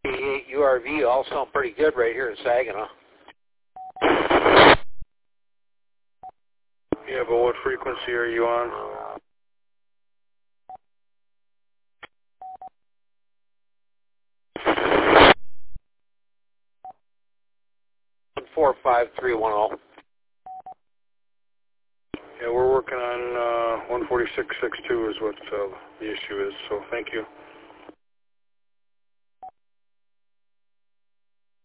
158 URV all sound pretty good right here in Saginaw. Yeah, but what frequency are you on? 45310. Yeah, we're working on 146.62 is what the issue is, so thank you.